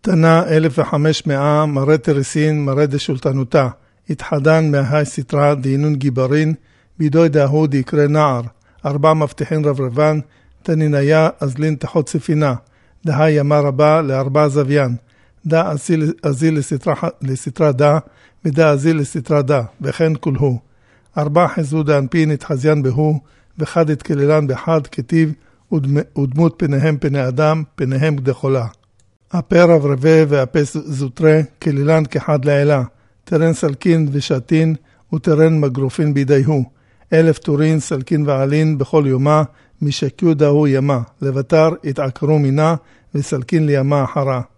תנה 1500 מראה תריסין מראה דשולטנותה, התחדן מהי סתרה דינון גיברין, בידוי דהוד יקרא נער, 4 מבטיחין רברבן, תניניה אזלין תחות ספינה, דה ימה רבה ל4 זוויין, דה אזיל לסתרה דה, ודה אזיל לסתרה דה, וכן כולהו. 4 חזו דאנפין התחזיין בהו, וחד התקללן בחד כתיב, ודמות פניהם פני אדם, פניהם כדחולה. הפה רברבה והפה זוטרה, כלילן כחד לעילה, תרן סלקין ושתין, ותרן מגרופין בידיהו. 1000 טורין סלקין ועלין בכל יומה, משקיו דהו ימה, לבטר התעקרו מינה, וסלקין לימה אחרה.